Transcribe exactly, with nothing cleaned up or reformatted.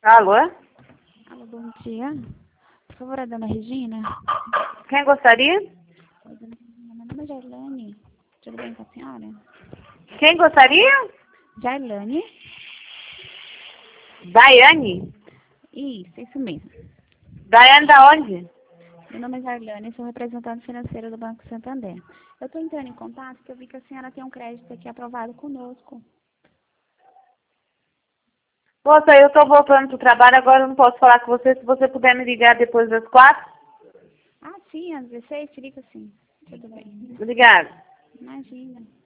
Alô? Alô, bom dia. Por favor, a dona Regina. Quem gostaria? Oi, dona Regina, meu nome é Jailane. Tudo bem com a senhora? Quem gostaria? Jailane? Daiane? Isso, isso mesmo. Daiane da onde? Meu nome é Jailane, sou representante financeira do Banco Santander. Eu estou entrando em contato porque eu vi que a senhora tem um crédito aqui aprovado conosco. Moça, eu tô voltando pro trabalho, agora eu não posso falar com você. Se você puder me ligar depois das quatro. Ah, sim, às dezesseis, te ligo sim. Tudo bem. Obrigada. Imagina.